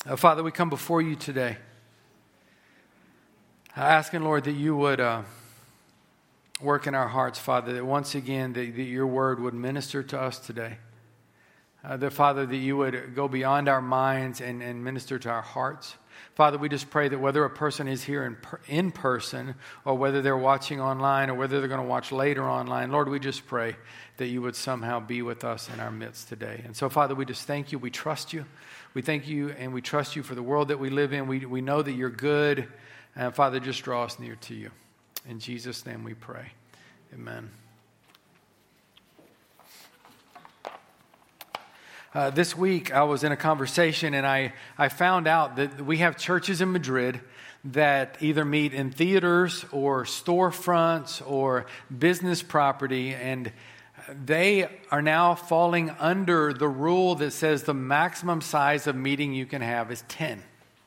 Father, we come before you today, asking, Lord, that you would work in our hearts, Father, that once again that your word would minister to us today. That, Father, that you would go beyond our minds and minister to our hearts. Father, we just pray that whether a person is here in person or whether they're watching online or whether they're going to watch later online, Lord, we just pray that you would somehow be with us in our midst today. And so, Father, we just thank you. We trust you. We thank you and we trust you for the world that we live in. We know that you're good. And, Father, just draw us near to you. In Jesus' name we pray. Amen. This week, I was in a conversation, and I found out that we have churches in Madrid that either meet in theaters or storefronts or business property, and they are now falling under the rule that says the maximum size of meeting you can have is 10.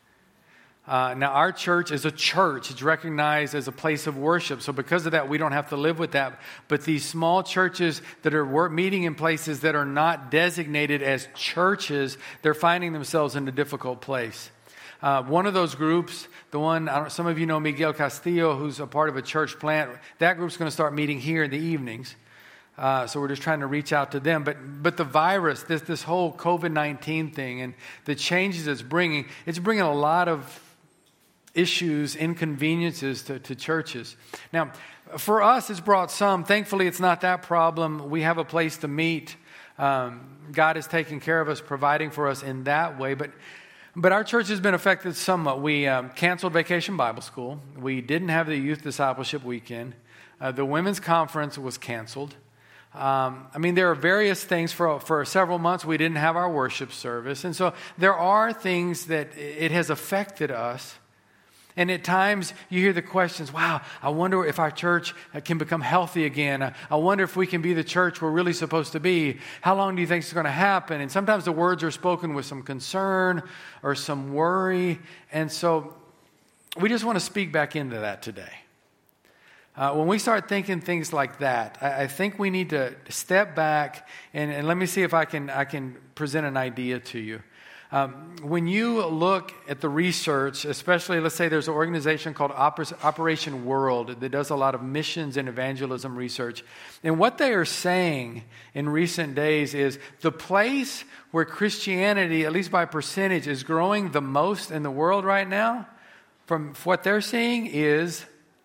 Now, our church is a church. It's recognized as a place of worship. So because of that, we don't have to live with that. But these small churches that are meeting in places that are not designated as churches, they're finding themselves in a difficult place. One of those groups, some of you know Miguel Castillo, who's a part of a church plant. That group's going to start meeting here in the evenings. So we're just trying to reach out to them. But the virus, this whole COVID-19 thing and the changes it's bringing a lot of issues, inconveniences to churches. Now, for us, it's brought some. Thankfully, it's not that problem. We have a place to meet. God is taking care of us, providing for us in that way. But our church has been affected somewhat. We canceled Vacation Bible School. We didn't have the Youth Discipleship Weekend. The Women's Conference was canceled. There are various things. For several months, we didn't have our worship service. And so there are things that it has affected us. And at times you hear the questions, wow, I wonder if our church can become healthy again. I wonder if we can be the church we're really supposed to be. How long do you think it's going to happen? And sometimes the words are spoken with some concern or some worry. And so we just want to speak back into that today. When we start thinking things like that, I think we need to step back and let me see if I can present an idea to you. When you look at the research, especially, let's say there's an organization called Operation World that does a lot of missions and evangelism research. And what they are saying in recent days is the place where Christianity, at least by percentage, is growing the most in the world right now, from what they're seeing, is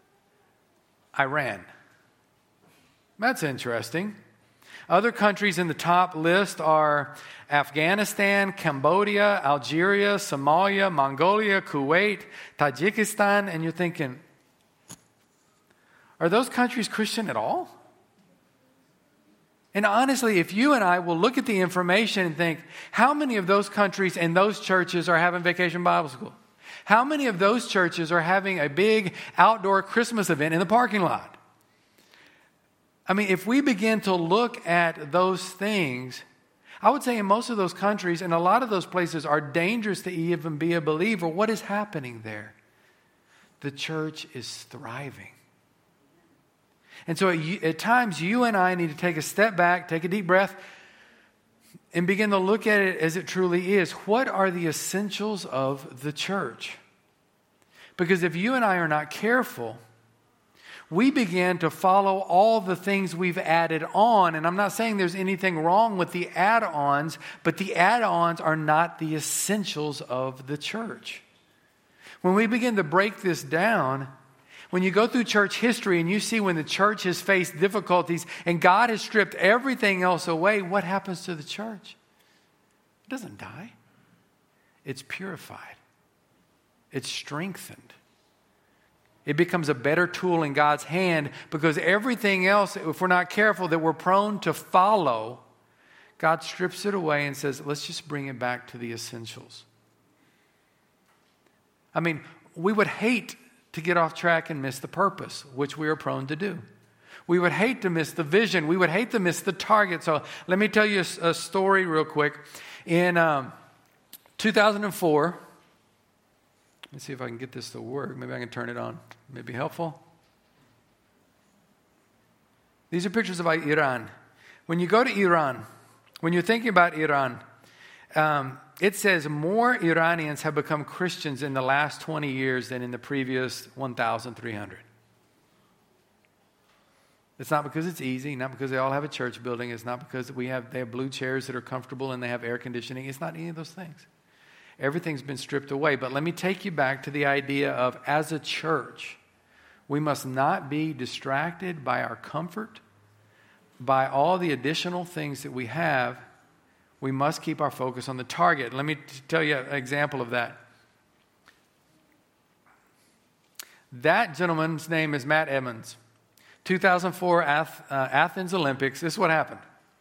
Iran. That's interesting. Other countries in the top list are Afghanistan, Cambodia, Algeria, Somalia, Mongolia, Kuwait, Tajikistan, and you're thinking, are those countries Christian at all? And honestly, if you and I will look at the information and think, how many of those countries and those churches are having Vacation Bible School? How many of those churches are having a big outdoor Christmas event in the parking lot? If we begin to look at those things, I would say in most of those countries and a lot of those places are dangerous to even be a believer. What is happening there? The church is thriving. And so at times you and I need to take a step back, take a deep breath, and begin to look at it as it truly is. What are the essentials of the church? Because if you and I are not careful, we begin to follow all the things we've added on. And I'm not saying there's anything wrong with the add-ons, but the add-ons are not the essentials of the church. When we begin to break this down, when you go through church history and you see when the church has faced difficulties and God has stripped everything else away, what happens to the church? It doesn't die. It's purified. It's strengthened. It becomes a better tool in God's hand because everything else, if we're not careful, that we're prone to follow, God strips it away and says, let's just bring it back to the essentials. We would hate to get off track and miss the purpose, which we are prone to do. We would hate to miss the vision. We would hate to miss the target. So let me tell you a story real quick. In 2004, let's see if I can get this to work. Maybe I can turn it on. Maybe helpful. These are pictures of Iran. When you go to Iran, when you're thinking about Iran, it says more Iranians have become Christians in the last 20 years than in the previous 1,300. It's not because it's easy, not because they all have a church building. It's not because they have blue chairs that are comfortable and they have air conditioning. It's not any of those things. Everything's been stripped away. But let me take you back to the idea of, as a church, we must not be distracted by our comfort, by all the additional things that we have. We must keep our focus on the target. Let me tell you an example of that. That gentleman's name is Matt Emmons. 2004 Athens Olympics. This is what happened.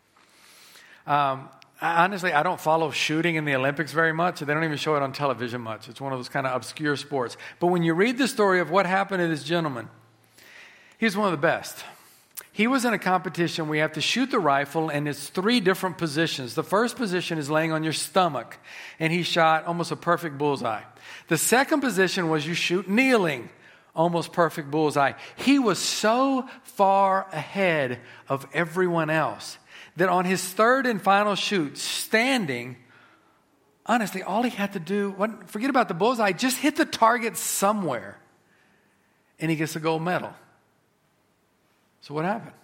Honestly, I don't follow shooting in the Olympics very much. They don't even show it on television much. It's one of those kind of obscure sports. But when you read the story of what happened to this gentleman, he's one of the best. He was in a competition where you have to shoot the rifle, and it's 3 different positions. The first position is laying on your stomach, and he shot almost a perfect bullseye. The second position was you shoot kneeling, almost perfect bullseye. He was so far ahead of everyone else that on his third and final shoot, standing, honestly, all he had to do, forget about the bullseye, just hit the target somewhere, and he gets a gold medal. So what happened?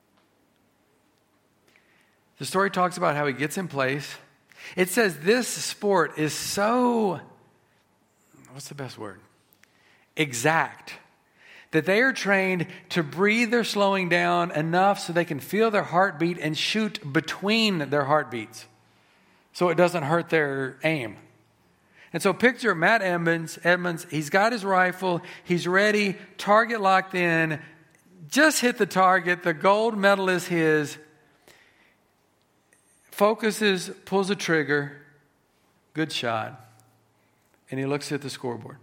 The story talks about how he gets in place. It says this sport is so, what's the best word? Exact. That they are trained to breathe their slowing down enough so they can feel their heartbeat and shoot between their heartbeats so it doesn't hurt their aim. And so picture Matt Edmonds, he's got his rifle, he's ready, target locked in, just hit the target, the gold medal is his, focuses, pulls the trigger, good shot, and he looks at the scoreboard.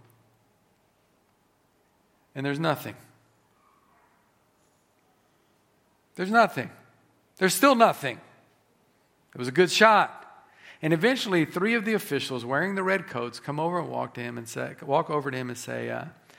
And there's nothing. There's nothing. There's still nothing. It was a good shot. And eventually 3 of the officials wearing the red coats come over and walk over to him and say,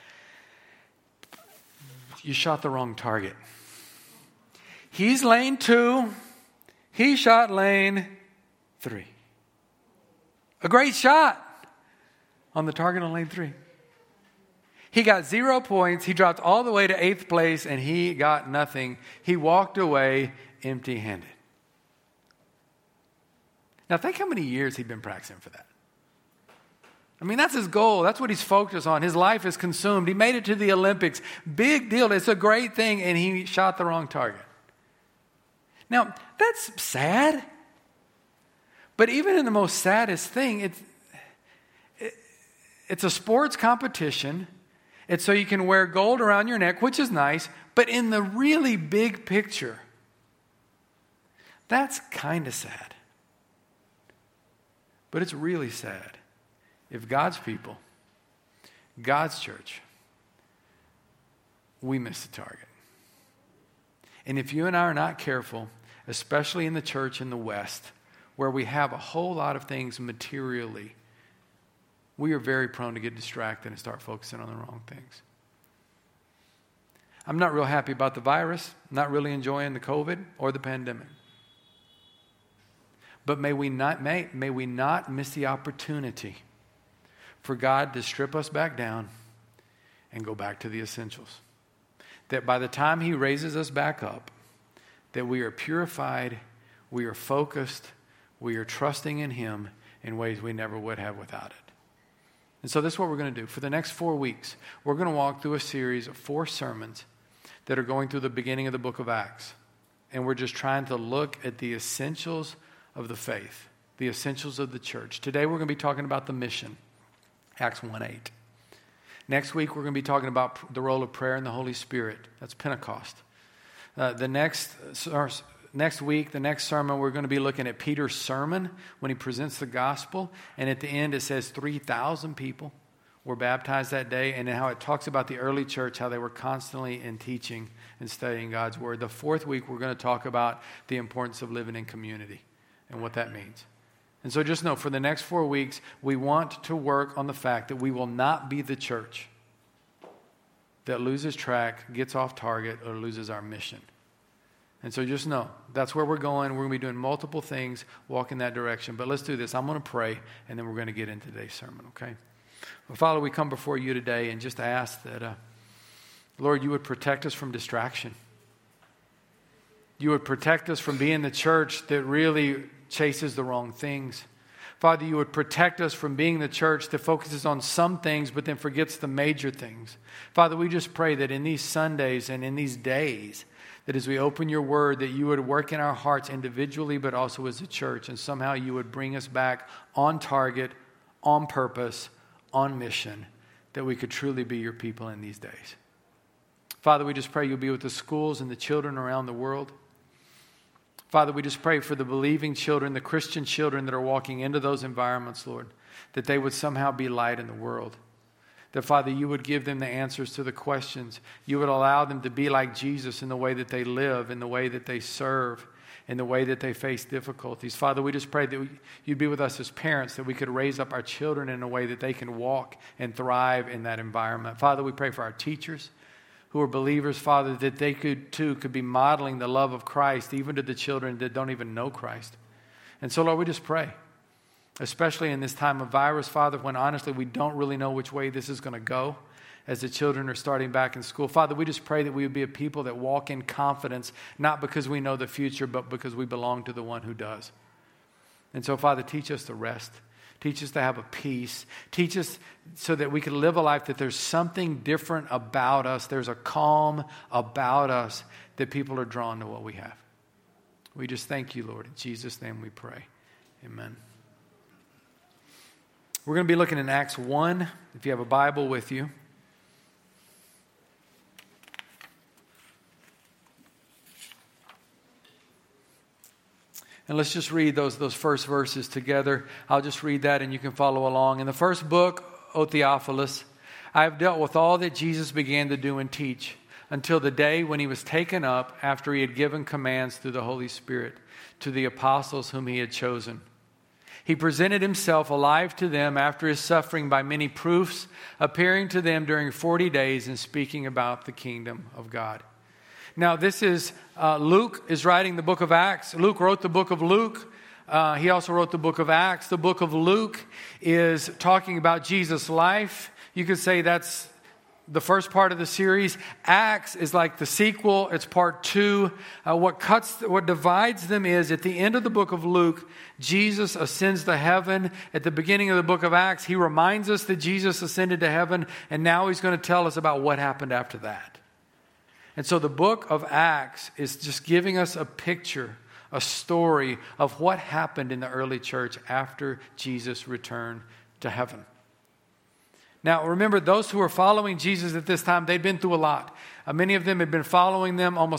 you shot the wrong target. He's lane 2. He shot lane 3. A great shot on the target on lane 3. He got 0 points. He dropped all the way to 8th place, and he got nothing. He walked away empty-handed. Now, think how many years he'd been practicing for that. I mean, that's his goal. That's what he's focused on. His life is consumed. He made it to the Olympics. Big deal. It's a great thing, and he shot the wrong target. Now, that's sad. But even in the most saddest thing, it's a sports competition. It's so you can wear gold around your neck, which is nice. But in the really big picture, that's kind of sad. But it's really sad if God's people, God's church, we miss the target. And if you and I are not careful, especially in the church in the West, where we have a whole lot of things materially, we are very prone to get distracted and start focusing on the wrong things. I'm not real happy about the virus, not really enjoying the COVID or the pandemic. But may we not miss the opportunity for God to strip us back down and go back to the essentials. That by the time He raises us back up, that we are purified, we are focused, we are trusting in Him in ways we never would have without it. And so this is what we're going to do. For the next 4 weeks, we're going to walk through a series of 4 sermons that are going through the beginning of the book of Acts. And we're just trying to look at the essentials of the faith, the essentials of the church. Today we're going to be talking about the mission, Acts 1:8. Next week we're going to be talking about the role of prayer and the Holy Spirit. That's Pentecost. The next week, the next sermon, we're going to be looking at Peter's sermon when he presents the gospel. And at the end, it says 3,000 people were baptized that day. And how it talks about the early church, how they were constantly in teaching and studying God's word. The 4th week, we're going to talk about the importance of living in community and what that means. And so just know, for the next 4 weeks, we want to work on the fact that we will not be the church that loses track, gets off target, or loses our mission. And so just know, that's where we're going. We're going to be doing multiple things, walk in that direction. But let's do this. I'm going to pray, and then we're going to get into today's sermon, okay? Well, Father, we come before you today and just ask that, Lord, you would protect us from distraction. You would protect us from being the church that really chases the wrong things. Father, you would protect us from being the church that focuses on some things but then forgets the major things. Father, we just pray that in these Sundays and in these days, that as we open your word, that you would work in our hearts individually but also as a church, and somehow you would bring us back on target, on purpose, on mission, that we could truly be your people in these days. Father, we just pray you'll be with the schools and the children around the world. Father, we just pray for the believing children, the Christian children that are walking into those environments, Lord, that they would somehow be light in the world. That, Father, you would give them the answers to the questions. You would allow them to be like Jesus in the way that they live, in the way that they serve, in the way that they face difficulties. Father, we just pray that you'd be with us as parents, that we could raise up our children in a way that they can walk and thrive in that environment. Father, we pray for our teachers who are believers, Father, that they could be modeling the love of Christ even to the children that don't even know Christ. And so, Lord, we just pray, especially in this time of virus, Father, when honestly we don't really know which way this is going to go as the children are starting back in school. Father, we just pray that we would be a people that walk in confidence, not because we know the future, but because we belong to the one who does. And so, Father, teach us to rest. Teach us to have a peace. Teach us so that we can live a life that there's something different about us. There's a calm about us that people are drawn to what we have. We just thank you, Lord. In Jesus' name we pray. Amen. We're going to be looking in Acts 1, if you have a Bible with you. And let's just read those first verses together. I'll just read that and you can follow along. In the first book, O Theophilus, I have dealt with all that Jesus began to do and teach until the day when he was taken up after he had given commands through the Holy Spirit to the apostles whom he had chosen. He presented himself alive to them after his suffering by many proofs, appearing to them during 40 days and speaking about the kingdom of God. Now, this is Luke is writing the book of Acts. Luke wrote the book of Luke. He also wrote the book of Acts. The book of Luke is talking about Jesus' life. You could say that's the first part of the series. Acts is like the sequel. It's part 2. What divides them is at the end of the book of Luke, Jesus ascends to heaven. At the beginning of the book of Acts, he reminds us that Jesus ascended to heaven, and now he's going to tell us about what happened after that. And so the book of Acts is just giving us a picture, a story of what happened in the early church after Jesus returned to heaven. Now, remember, those who were following Jesus at this time, they'd been through a lot. Many of them had been following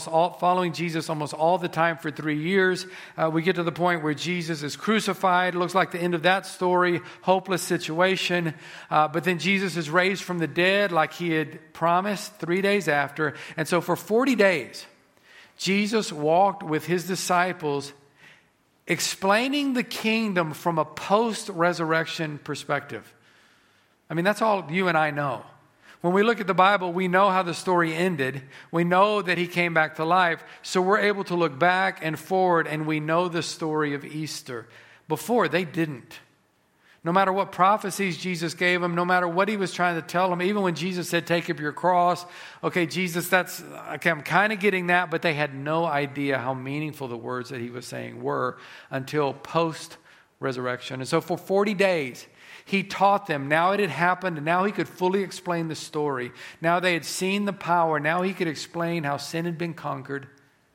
Jesus almost all the time for 3 years. We get to the point where Jesus is crucified. It looks like the end of that story, hopeless situation. But then Jesus is raised from the dead like he had promised 3 days after. And so for 40 days, Jesus walked with his disciples explaining the kingdom from a post-resurrection perspective. I mean, that's all you and I know. When we look at the Bible, we know how the story ended. We know that he came back to life. So we're able to look back and forward, and we know the story of Easter. Before, they didn't. No matter what prophecies Jesus gave them, no matter what he was trying to tell them, even when Jesus said, take up your cross, okay, Jesus, I'm kind of getting that, but they had no idea how meaningful the words that he was saying were until post-resurrection. And so for 40 days, he taught them. Now it had happened, and now he could fully explain the story. Now they had seen the power. Now he could explain how sin had been conquered,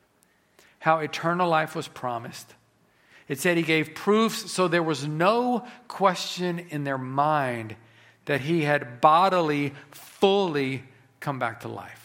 how eternal life was promised. It said he gave proofs, so there was no question in their mind that he had bodily, fully come back to life.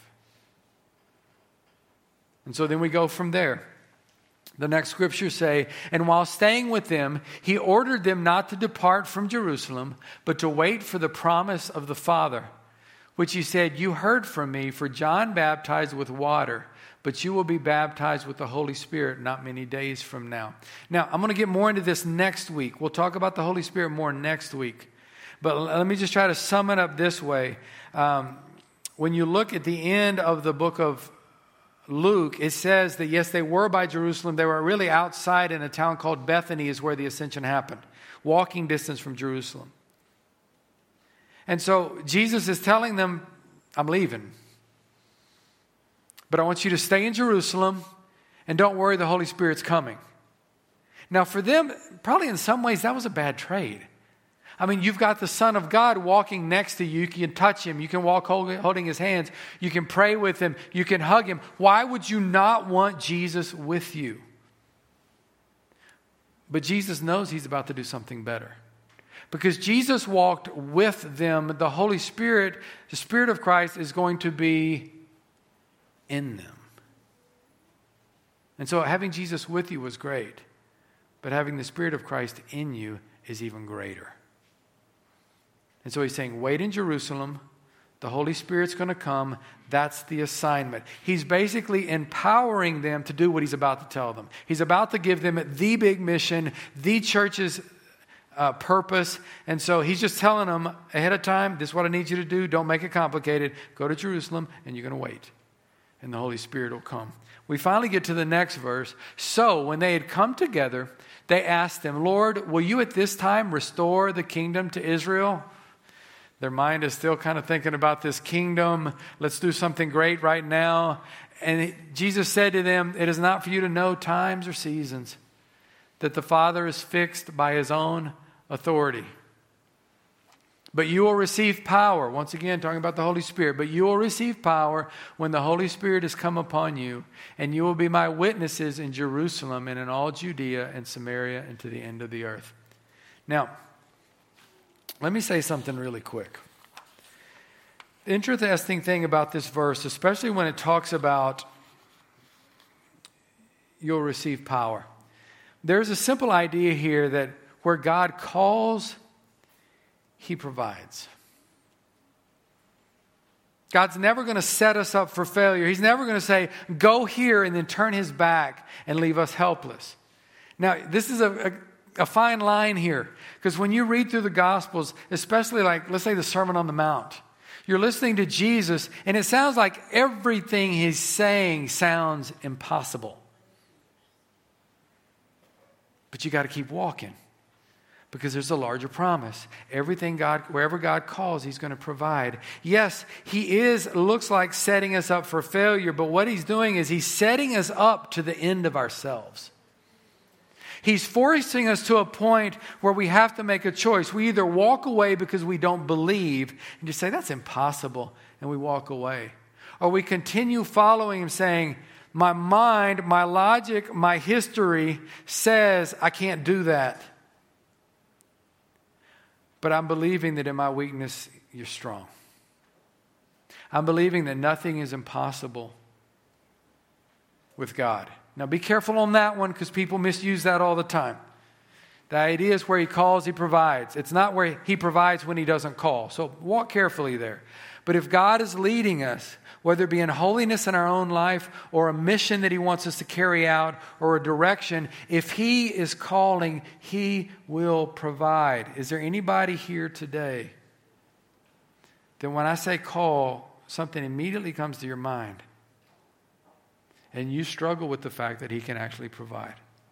And so then we go from there. The next scriptures say, and while staying with them, he ordered them not to depart from Jerusalem, but to wait for the promise of the Father, which he said, you heard from me, for John baptized with water, but you will be baptized with the Holy Spirit not many days from now. Now, I'm going to get more into this next week. We'll talk about the Holy Spirit more next week. But let me just try to sum it up this way. When you look at the end of the book of Luke, it says that yes, they were by Jerusalem. They were really outside in a town called Bethany is where the ascension happened. Walking distance from Jerusalem. And so Jesus is telling them, I'm leaving. But I want you to stay in Jerusalem and don't worry, the Holy Spirit's coming. Now for them, probably in some ways that was a bad trade. I mean, you've got the Son of God walking next to you. You can touch him. You can walk holding his hands. You can pray with him. You can hug him. Why would you not want Jesus with you? But Jesus knows he's about to do something better. Because Jesus walked with them, the Holy Spirit, the Spirit of Christ is going to be in them. And so having Jesus with you was great. But having the Spirit of Christ in you is even greater. And so he's saying, wait in Jerusalem. The Holy Spirit's going to come. That's the assignment. He's basically empowering them to do what he's about to tell them. He's about to give them the big mission, the church's purpose. And so he's just telling them ahead of time, this is what I need you to do. Don't make it complicated. Go to Jerusalem and you're going to wait. And the Holy Spirit will come. We finally get to the next verse. So when they had come together, they asked him, Lord, will you at this time restore the kingdom to Israel? Their mind is still kind of thinking about this kingdom. Let's do something great right now. And Jesus said to them, it is not for you to know times or seasons that the Father is fixed by his own authority. But you will receive power. Once again, talking about the Holy Spirit. But you will receive power when the Holy Spirit has come upon you. And you will be my witnesses in Jerusalem and in all Judea and Samaria and to the end of the earth. Now, let me say something really quick. The interesting thing about this verse, especially when it talks about you'll receive power. There's a simple idea here that where God calls, he provides. God's never going to set us up for failure. He's never going to say, go here and then turn his back and leave us helpless. Now, this is a fine line here. Because when you read through the Gospels, especially like, let's say the Sermon on the Mount, you're listening to Jesus and it sounds like everything he's saying sounds impossible. But you got to keep walking. Because there's a larger promise. Everything God, wherever God calls, he's going to provide. Yes, he looks like setting us up for failure, but what he's doing is he's setting us up to the end of ourselves. He's forcing us to a point where we have to make a choice. We either walk away because we don't believe and just say, that's impossible, and we walk away. Or we continue following him saying, my mind, my logic, my history says I can't do that. But I'm believing that in my weakness, you're strong. I'm believing that nothing is impossible with God. Now be careful on that one because people misuse that all the time. The idea is where he calls, he provides. It's not where he provides when he doesn't call. So walk carefully there. But if God is leading us, whether it be in holiness in our own life or a mission that he wants us to carry out or a direction, if he is calling, he will provide. Is there anybody here today that when I say call, something immediately comes to your mind and you struggle with the fact that he can actually provide?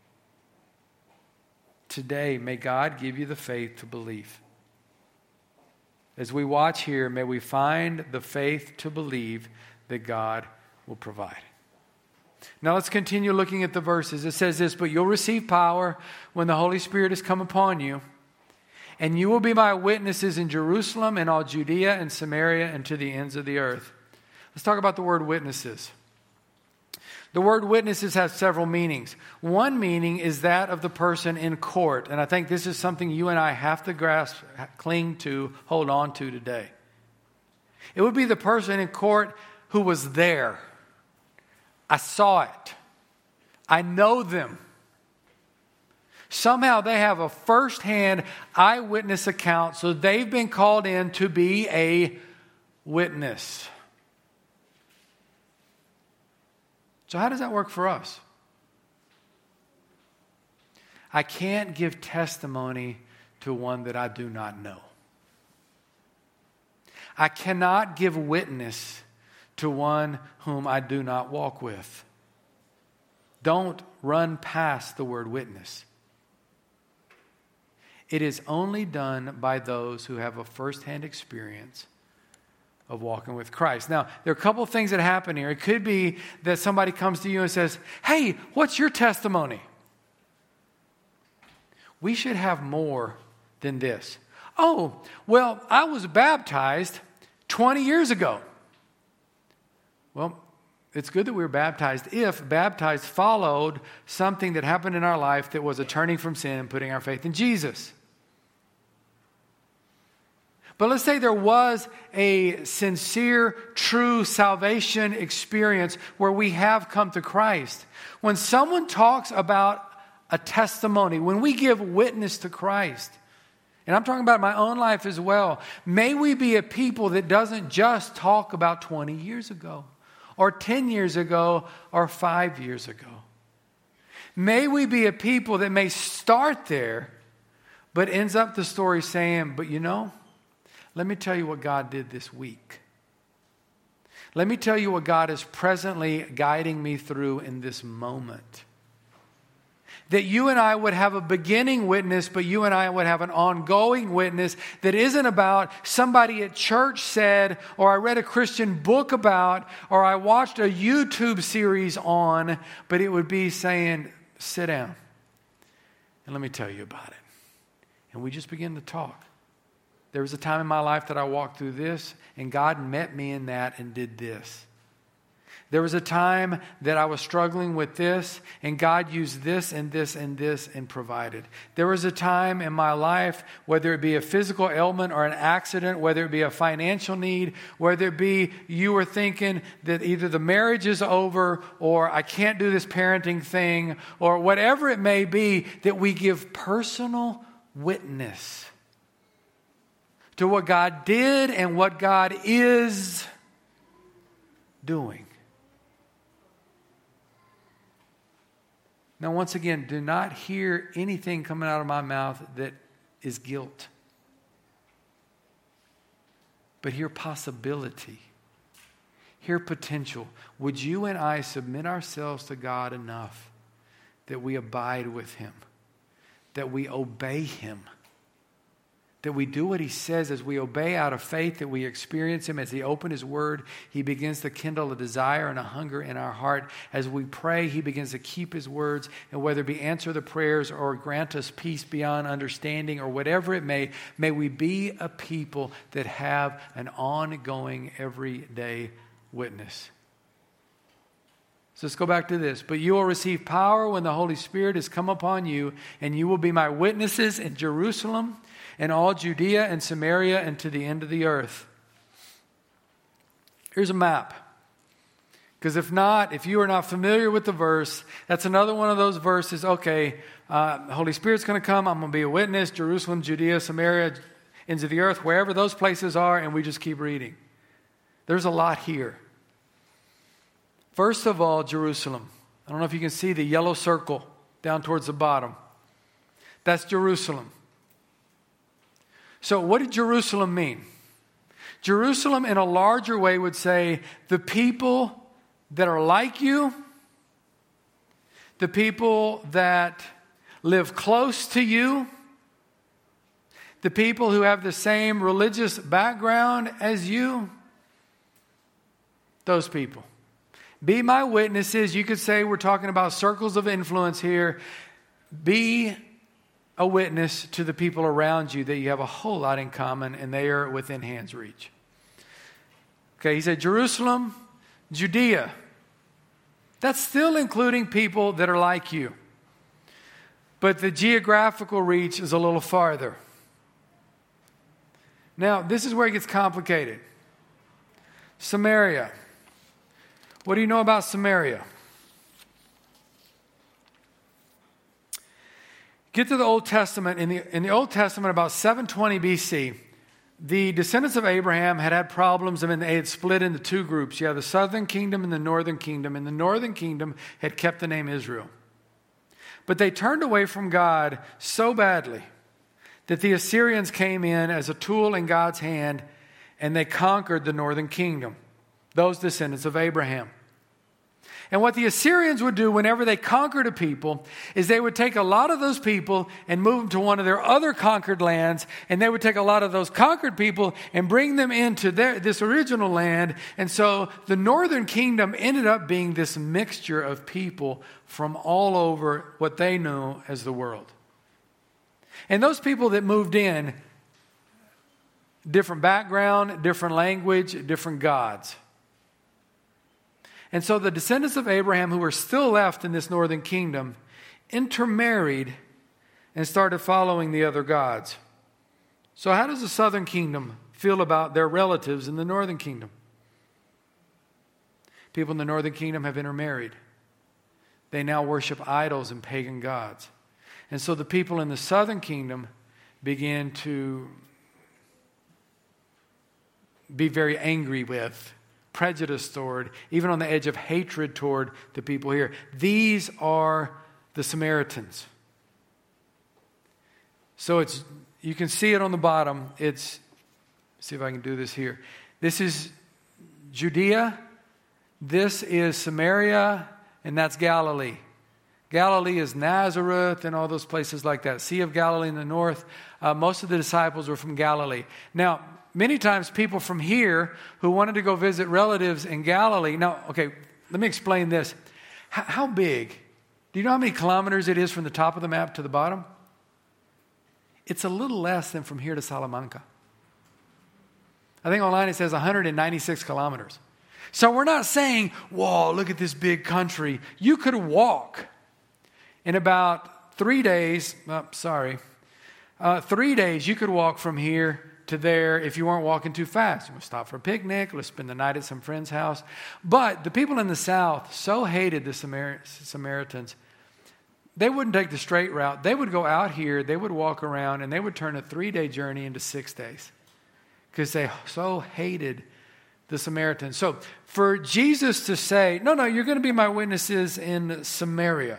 Today, may God give you the faith to believe. As we watch here, may we find the faith to believe that God will provide. Now let's continue looking at the verses. It says this, but you'll receive power when the Holy Spirit has come upon you, and you will be my witnesses in Jerusalem and all Judea and Samaria and to the ends of the earth. Let's talk about the word witnesses. The word witnesses has several meanings. One meaning is that of the person in court. And I think this is something you and I have to grasp, cling to, hold on to today. It would be the person in court who was there. I saw it. I know them. Somehow they have a first-hand eyewitness account, so they've been called in to be a witness. So how does that work for us? I can't give testimony to one that I do not know. I cannot give witness to one whom I do not walk with. Don't run past the word witness. It is only done by those who have a firsthand experience of walking with Christ. Now, there are a couple of things that happen here. It could be that somebody comes to you and says, "Hey, what's your testimony?" We should have more than this. "Oh, well, I was baptized 20 years ago." Well, it's good that we were baptized if baptized followed something that happened in our life that was a turning from sin and putting our faith in Jesus. But let's say there was a sincere, true salvation experience where we have come to Christ. When someone talks about a testimony, when we give witness to Christ, and I'm talking about my own life as well, may we be a people that doesn't just talk about 20 years ago, or 10 years ago, or 5 years ago. May we be a people that may start there, but ends up the story saying, "But you know, let me tell you what God did this week. Let me tell you what God is presently guiding me through in this moment." That you and I would have a beginning witness, but you and I would have an ongoing witness that isn't about somebody at church said, or I read a Christian book about, or I watched a YouTube series on, but it would be saying, "Sit down and let me tell you about it." And we just begin to talk. There was a time in my life that I walked through this, and God met me in that and did this. There was a time that I was struggling with this, and God used this and this and this and provided. There was a time in my life, whether it be a physical ailment or an accident, whether it be a financial need, whether it be you were thinking that either the marriage is over or I can't do this parenting thing, or whatever it may be, that we give personal witness to what God did and what God is doing. Now, once again, do not hear anything coming out of my mouth that is guilt. But hear possibility. Hear potential. Would you and I submit ourselves to God enough that we abide with Him, that we obey Him, that we do what He says as we obey out of faith, that we experience Him as He opens His Word. He begins to kindle a desire and a hunger in our heart. As we pray, He begins to keep His words, and whether it be answer the prayers or grant us peace beyond understanding or whatever it may we be a people that have an ongoing, everyday witness. So let's go back to this. "But you will receive power when the Holy Spirit has come upon you, and you will be my witnesses in Jerusalem, and all Judea and Samaria, and to the end of the earth." Here's a map. Because if you are not familiar with the verse, that's another one of those verses. Okay, the Holy Spirit's going to come. I'm going to be a witness. Jerusalem, Judea, Samaria, ends of the earth, wherever those places are, and we just keep reading. There's a lot here. First of all, Jerusalem. I don't know if you can see the yellow circle down towards the bottom. That's Jerusalem. So what did Jerusalem mean? Jerusalem in a larger way would say the people that are like you, the people that live close to you, the people who have the same religious background as you, those people. Be my witnesses. You could say we're talking about circles of influence here. Be a witness to the people around you that you have a whole lot in common and they are within hand's reach. Okay, he said Jerusalem, Judea. That's still including people that are like you. But the geographical reach is a little farther. Now, this is where it gets complicated. Samaria. What do you know about Samaria? Get to the Old Testament. In the Old Testament, about 720 BC, the descendants of Abraham had problems. I mean, they had split into two groups. You have the southern kingdom and the northern kingdom. And the northern kingdom had kept the name Israel. But they turned away from God so badly that the Assyrians came in as a tool in God's hand and they conquered the northern kingdom. those descendants of Abraham. And what the Assyrians would do whenever they conquered a people is they would take a lot of those people and move them to one of their other conquered lands, and they would take a lot of those conquered people and bring them into this original land. And so the northern kingdom ended up being this mixture of people from all over what they knew as the world. And those people that moved in, different background, different language, different gods. And so the descendants of Abraham who were still left in this northern kingdom intermarried and started following the other gods. So how does the southern kingdom feel about their relatives in the northern kingdom? People in the northern kingdom have intermarried. They now worship idols and pagan gods. And so the people in the southern kingdom begin to be very angry with, prejudice toward, even on the edge of hatred toward the people here. These are the Samaritans. So you can see it on the bottom. See if I can do this here. This is Judea. This is Samaria, and that's Galilee. Galilee is Nazareth and all those places like that. Sea of Galilee in the north. Most of the disciples were from Galilee. Now, many times people from here who wanted to go visit relatives in Galilee. Now, okay, let me explain this. How big? Do you know how many kilometers it is from the top of the map to the bottom? It's a little less than from here to Salamanca. I think online it says 196 kilometers. So we're not saying, whoa, look at this big country. You could walk in about 3 days. 3 days you could walk from here to there if you weren't walking too fast. You would stop for a picnic, let's spend the night at some friend's house. But the people in the south so hated the Samaritans, they wouldn't take the straight route. They would go out here, they would walk around, and they would turn a 3-day journey into 6 days because they so hated the Samaritans. So for Jesus to say, no, you're going to be my witnesses in Samaria.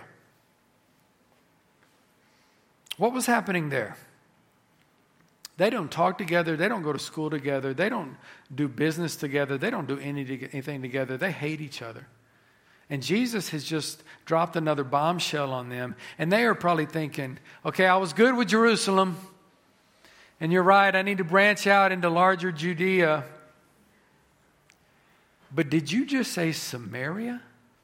What was happening there? They don't talk together. They don't go to school together. They don't do business together. They don't do anything together. They hate each other. And Jesus has just dropped another bombshell on them. And they are probably thinking, okay, I was good with Jerusalem. And you're right, I need to branch out into larger Judea. But did you just say Samaria?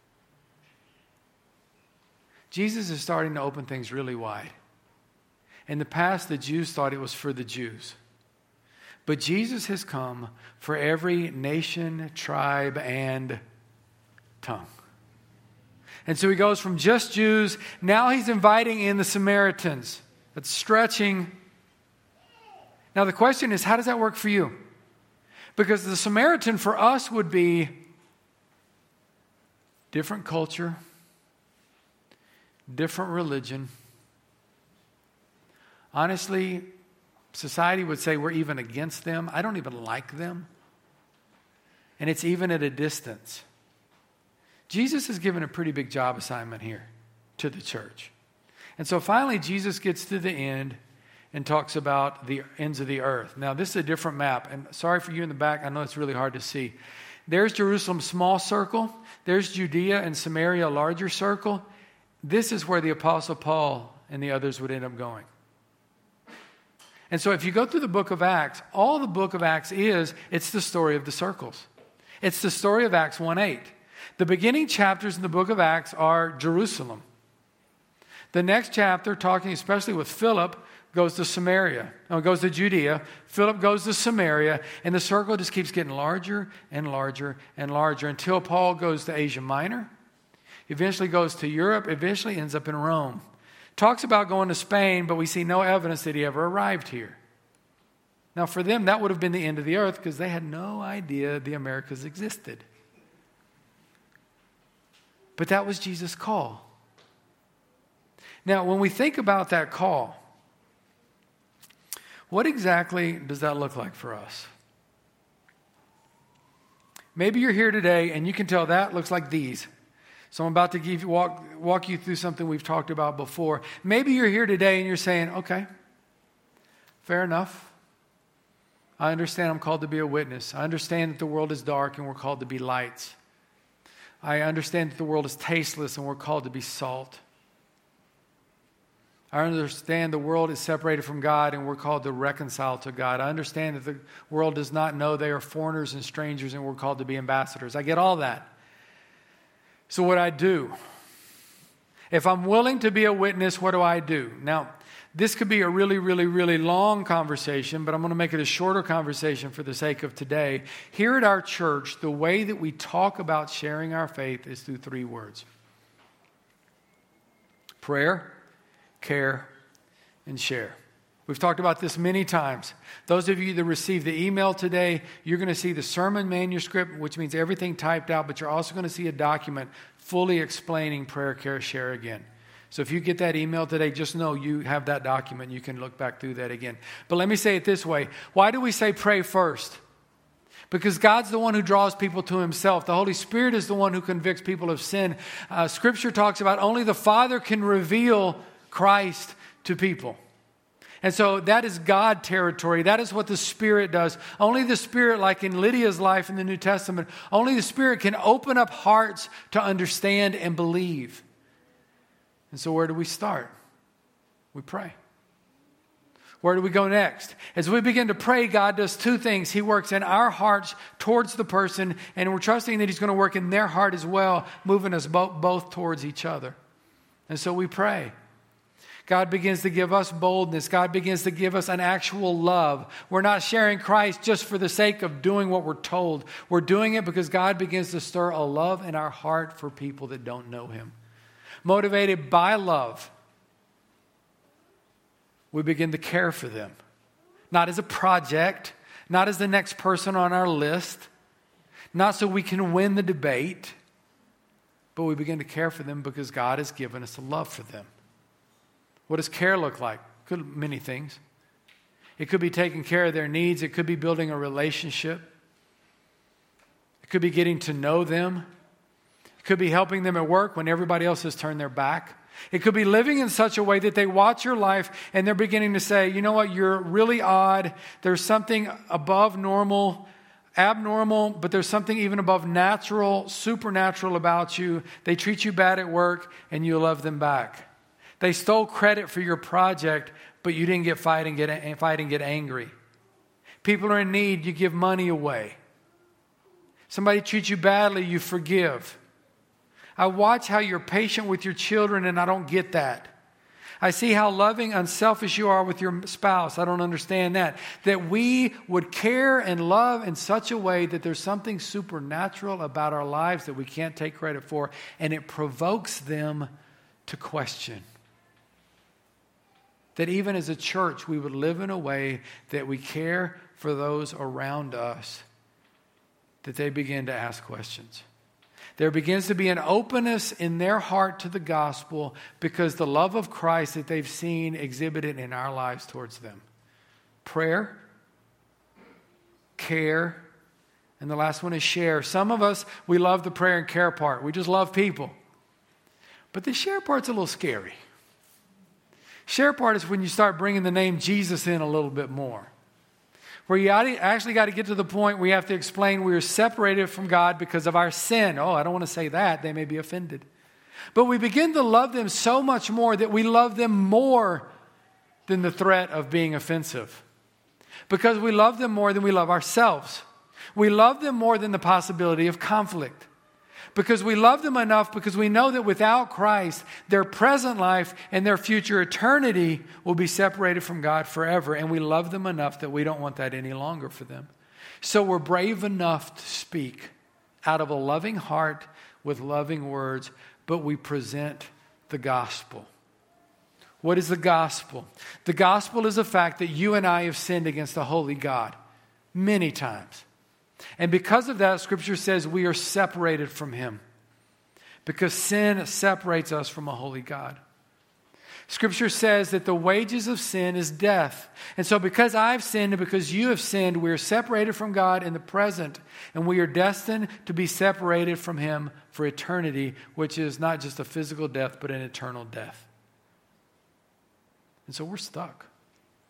Jesus is starting to open things really wide. In the past, the Jews thought it was for the Jews. But Jesus has come for every nation, tribe, and tongue. And so he goes from just Jews. Now he's inviting in the Samaritans. That's stretching. Now the question is, how does that work for you? Because the Samaritan for us would be different culture, different religion. Honestly, society would say we're even against them. I don't even like them. And it's even at a distance. Jesus has given a pretty big job assignment here to the church. And so finally, Jesus gets to the end and talks about the ends of the earth. Now, this is a different map. And sorry for you in the back. I know it's really hard to see. There's Jerusalem, small circle. There's Judea and Samaria, larger circle. This is where the Apostle Paul and the others would end up going. And so if you go through the book of Acts, all the book of Acts it's the story of the circles. It's the story of Acts 1:8. The beginning chapters in the book of Acts are Jerusalem. The next chapter, talking especially with Philip, goes to Samaria. No, it goes to Judea. Philip goes to Samaria. And the circle just keeps getting larger and larger and larger until Paul goes to Asia Minor. Eventually goes to Europe. Eventually ends up in Rome. Talks about going to Spain, but we see no evidence that he ever arrived here. Now, for them, that would have been the end of the earth because they had no idea the Americas existed. But that was Jesus' call. Now, when we think about that call, what exactly does that look like for us? Maybe you're here today and you can tell that looks like these. So I'm about to walk you through something we've talked about before. Maybe you're here today and you're saying, okay, fair enough. I understand I'm called to be a witness. I understand that the world is dark and we're called to be lights. I understand that the world is tasteless and we're called to be salt. I understand the world is separated from God and we're called to reconcile to God. I understand that the world does not know they are foreigners and strangers and we're called to be ambassadors. I get all that. So what I do, if I'm willing to be a witness, what do I do? Now, this could be a really, really, really long conversation, but I'm going to make it a shorter conversation for the sake of today. Here at our church, the way that we talk about sharing our faith is through 3 words: prayer, care, and share. We've talked about this many times. Those of you that received the email today, you're going to see the sermon manuscript, which means everything typed out, but you're also going to see a document fully explaining prayer, care, share again. So if you get that email today, just know you have that document. You can look back through that again. But let me say it this way. Why do we say pray first? Because God's the one who draws people to himself. The Holy Spirit is the one who convicts people of sin. Scripture talks about only the Father can reveal Christ to people. And so that is God territory. That is what the Spirit does. Only the Spirit, like in Lydia's life in the New Testament, only the Spirit can open up hearts to understand and believe. And so where do we start? We pray. Where do we go next? As we begin to pray, God does 2 things. He works in our hearts towards the person, and we're trusting that he's going to work in their heart as well, moving us both towards each other. And so we pray. God begins to give us boldness. God begins to give us an actual love. We're not sharing Christ just for the sake of doing what we're told. We're doing it because God begins to stir a love in our heart for people that don't know him. Motivated by love, we begin to care for them. Not as a project, not as the next person on our list, not so we can win the debate, but we begin to care for them because God has given us a love for them. What does care look like? Many things. It could be taking care of their needs. It could be building a relationship. It could be getting to know them. It could be helping them at work when everybody else has turned their back. It could be living in such a way that they watch your life and they're beginning to say, you know what, you're really odd. There's something above normal, abnormal, but there's something even above natural, supernatural about you. They treat you bad at work and you love them back. They stole credit for your project, but you didn't fight and get angry. People are in need, you give money away. Somebody treats you badly, you forgive. I watch how you're patient with your children, and I don't get that. I see how loving, unselfish you are with your spouse. I don't understand that. That we would care and love in such a way that there's something supernatural about our lives that we can't take credit for, and it provokes them to question. That even as a church, we would live in a way that we care for those around us, that they begin to ask questions. There begins to be an openness in their heart to the gospel because the love of Christ that they've seen exhibited in our lives towards them. Prayer, care, and the last one is share. Some of us, we love the prayer and care part. We just love people. But the share part's a little scary. Share part is when you start bringing the name Jesus in a little bit more. Where you actually got to get to the point where you have to explain we are separated from God because of our sin. Oh, I don't want to say that. They may be offended. But we begin to love them so much more that we love them more than the threat of being offensive. Because we love them more than we love ourselves. We love them more than the possibility of conflict. Because we love them enough because we know that without Christ, their present life and their future eternity will be separated from God forever. And we love them enough that we don't want that any longer for them. So we're brave enough to speak out of a loving heart with loving words, but we present the gospel. What is the gospel? The gospel is the fact that you and I have sinned against the holy God many times. And because of that, Scripture says we are separated from Him. Because sin separates us from a holy God. Scripture says that the wages of sin is death. And so because I've sinned and because you have sinned, we are separated from God in the present. And we are destined to be separated from Him for eternity, which is not just a physical death, but an eternal death. And so we're stuck.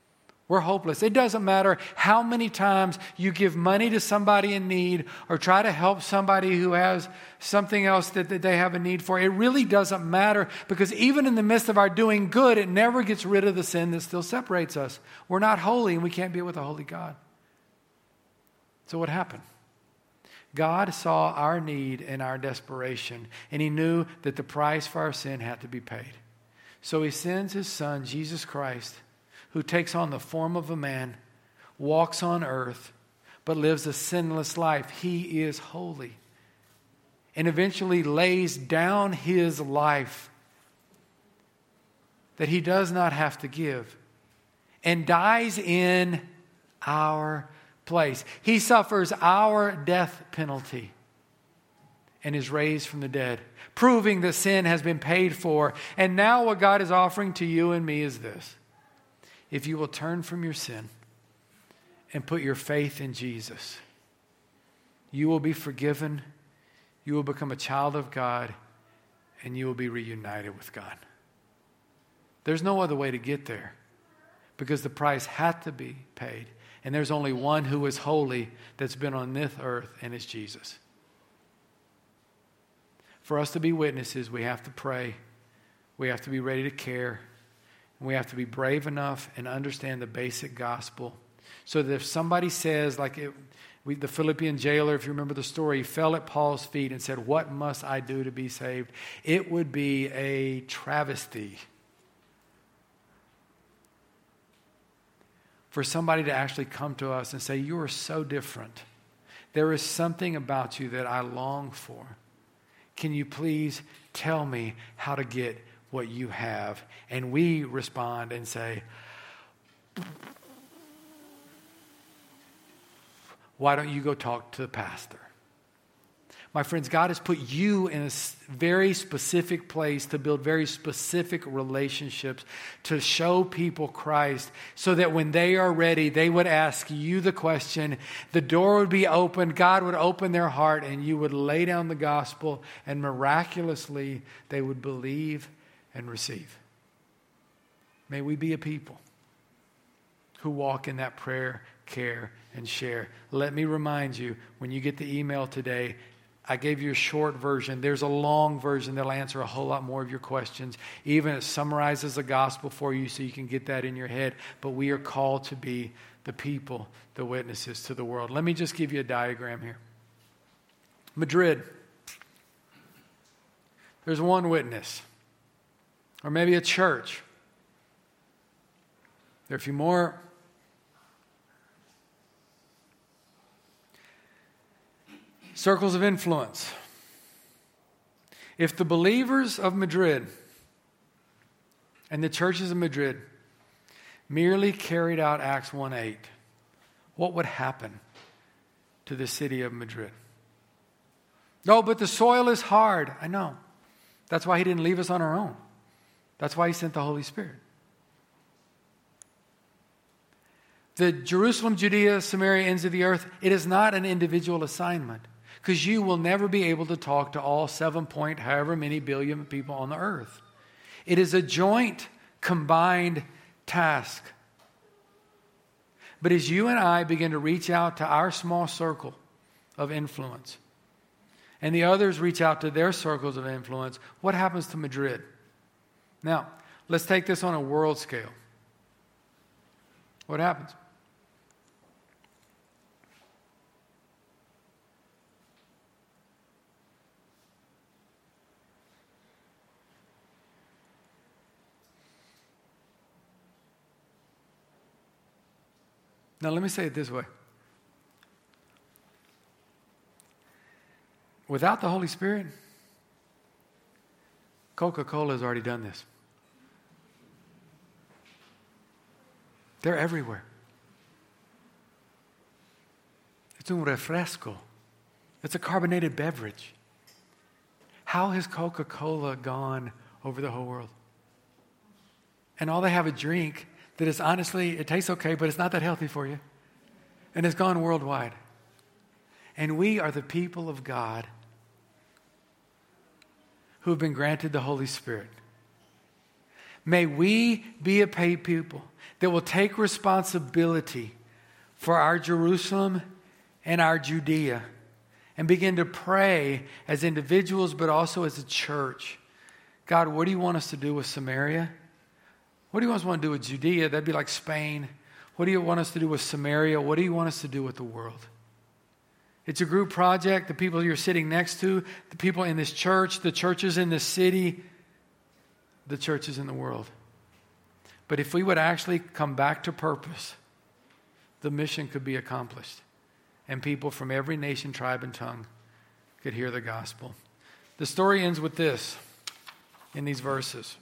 We're hopeless. It doesn't matter how many times you give money to somebody in need or try to help somebody who has something else that they have a need for. It really doesn't matter, because even in the midst of our doing good, it never gets rid of the sin that still separates us. We're not holy, and we can't be with a holy God. So what happened? God saw our need and our desperation, and He knew that the price for our sin had to be paid. So He sends His Son, Jesus Christ, who takes on the form of a man, walks on earth, but lives a sinless life. He is holy. And eventually lays down His life that He does not have to give, and dies in our place. He suffers our death penalty and is raised from the dead, proving that sin has been paid for. And now what God is offering to you and me is this: if you will turn from your sin and put your faith in Jesus, you will be forgiven, you will become a child of God, and you will be reunited with God. There's no other way to get there, because the price had to be paid. And there's only one who is holy that's been on this earth, and it's Jesus. For us to be witnesses, we have to pray. We have to be ready to care. And we have to be brave enough and understand the basic gospel, so that if somebody says, the Philippian jailer, if you remember the story, he fell at Paul's feet and said, "What must I do to be saved?" It would be a travesty for somebody to actually come to us and say, "You are so different. There is something about you that I long for. Can you please tell me how to get what you have?" And we respond and say, "Why don't you go talk to the pastor?" My friends, God has put you in a very specific place to build very specific relationships, to show people Christ, so that when they are ready, they would ask you the question, the door would be open, God would open their heart, and you would lay down the gospel, and miraculously they would believe and receive. May we be a people who walk in that prayer, care, and share. Let me remind you, when you get the email today, I gave you a short version. There's a long version that'll answer a whole lot more of your questions. Even it summarizes the gospel for you so you can get that in your head. But we are called to be the people, the witnesses to the world. Let me just give you a diagram here. Madrid. There's one witness. Or maybe a church. There are a few more. Circles of influence. If the believers of Madrid and the churches of Madrid merely carried out Acts 1:8, what would happen to the city of Madrid? No, but the soil is hard. I know. That's why He didn't leave us on our own. That's why He sent the Holy Spirit. The Jerusalem, Judea, Samaria, ends of the earth, it is not an individual assignment. Because you will never be able to talk to all 7 point however many billion people on the earth. It is a joint, combined task. But as you and I begin to reach out to our small circle of influence, and the others reach out to their circles of influence, what happens to Madrid? Now, let's take this on a world scale. What happens? Now, let me say it this way. Without the Holy Spirit, Coca-Cola has already done this. They're everywhere. It's un refresco. It's a carbonated beverage. How has Coca-Cola gone over the whole world? And all they have a drink that is honestly, it tastes okay, but it's not that healthy for you. And it's gone worldwide. And we are the people of God who have been granted the Holy Spirit. May we be a people that will take responsibility for our Jerusalem and our Judea and begin to pray as individuals but also as a church. God, what do you want us to do with Samaria? What do you want us to do with Judea? That'd be like Spain. What do you want us to do with Samaria? What do you want us to do with the world? It's a group project. The people you're sitting next to, the people in this church, the churches in this city, the churches in the world. But if we would actually come back to purpose, the mission could be accomplished. And people from every nation, tribe, and tongue could hear the gospel. The story ends with this in these verses.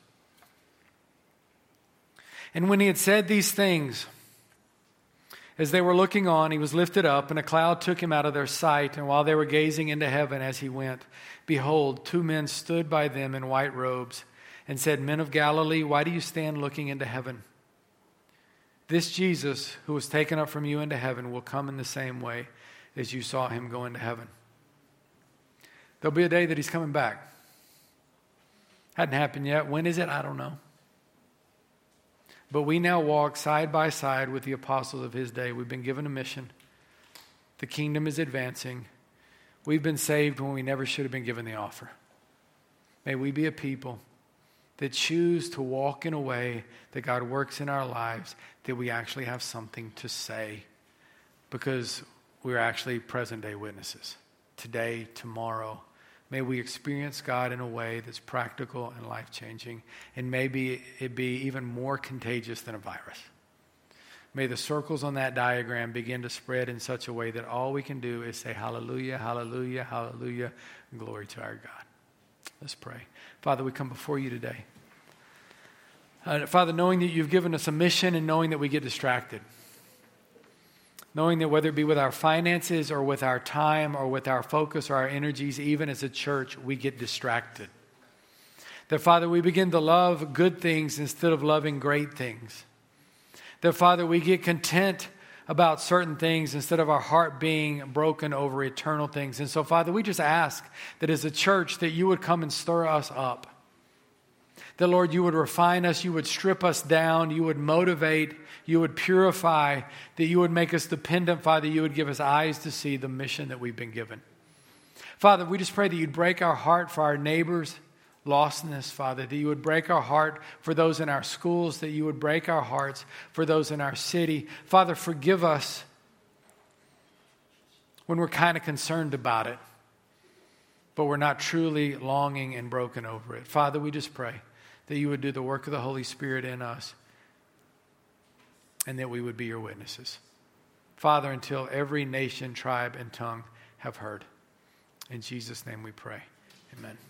And when he had said these things, as they were looking on, he was lifted up, and a cloud took him out of their sight. And while they were gazing into heaven as he went, behold, 2 men stood by them in white robes and said, Men of Galilee, why do you stand looking into heaven? This Jesus, who was taken up from you into heaven, will come in the same way as you saw him go into heaven. There'll be a day that he's coming back. Hadn't happened yet. When is it? I don't know. But we now walk side by side with the apostles of his day. We've been given a mission. The kingdom is advancing. We've been saved when we never should have been given the offer. May we be a people that choose to walk in a way that God works in our lives, that we actually have something to say, because we're actually present day witnesses. Today, tomorrow. May we experience God in a way that's practical and life-changing, and maybe it be even more contagious than a virus. May the circles on that diagram begin to spread in such a way that all we can do is say hallelujah, hallelujah, hallelujah, and glory to our God. Let's pray. Father, we come before you today. Father, knowing that you've given us a mission and knowing that we get distracted. Knowing that whether it be with our finances or with our time or with our focus or our energies, even as a church, we get distracted. That, Father, we begin to love good things instead of loving great things. That, Father, we get content about certain things instead of our heart being broken over eternal things. And so, Father, we just ask that as a church that you would come and stir us up. That, Lord, you would refine us, you would strip us down, you would motivate, you would purify, that you would make us dependent, Father, you would give us eyes to see the mission that we've been given. Father, we just pray that you'd break our heart for our neighbors' lostness, Father, that you would break our heart for those in our schools, that you would break our hearts for those in our city. Father, forgive us when we're kind of concerned about it, but we're not truly longing and broken over it. Father, we just pray that you would do the work of the Holy Spirit in us and that we would be your witnesses. Father, until every nation, tribe, and tongue have heard. In Jesus' name we pray. Amen.